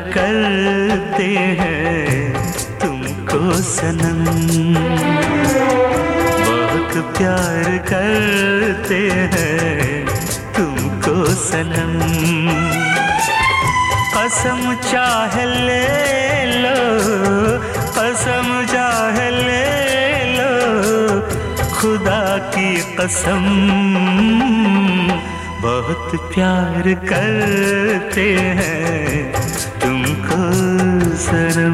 करते हैं तुमको सनम, बहुत प्यार करते हैं तुमको सनम। कसम चाहे ले लो, कसम चाहे ले लो, खुदा की कसम, बहुत प्यार करते हैं तुमको सनम।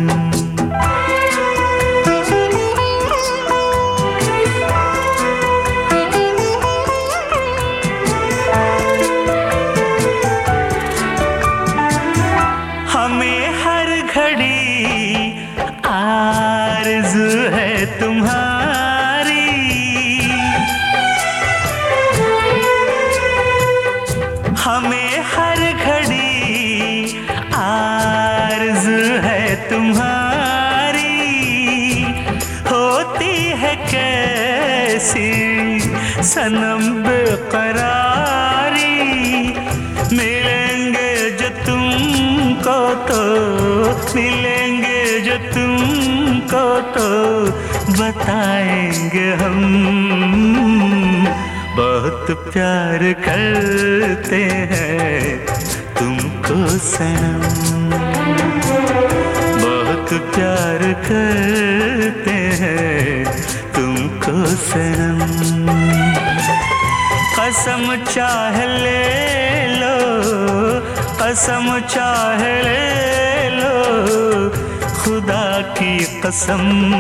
हमें हर घड़ी आरज़ू है तुम्हारी, हमें हर घड़ी आरज़ू है तुम्हारी। होती है कैसी सनम बेकरारी, मिलेंगे जो तुमको तो, मिलेंगे जो तुमको तो बताएंगे हम, बहुत प्यार करते हैं तुमको सनम, बहुत प्यार करते हैं तुमको सनम। कसम चाहे ले लो, कसम चाहे ले लो, खुदा की कसम,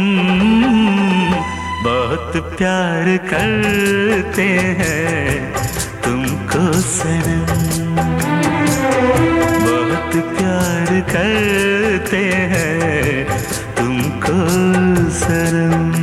बहुत प्यार करते हैं तुमको सनम, बहुत प्यार करते हैं तुमको सनम।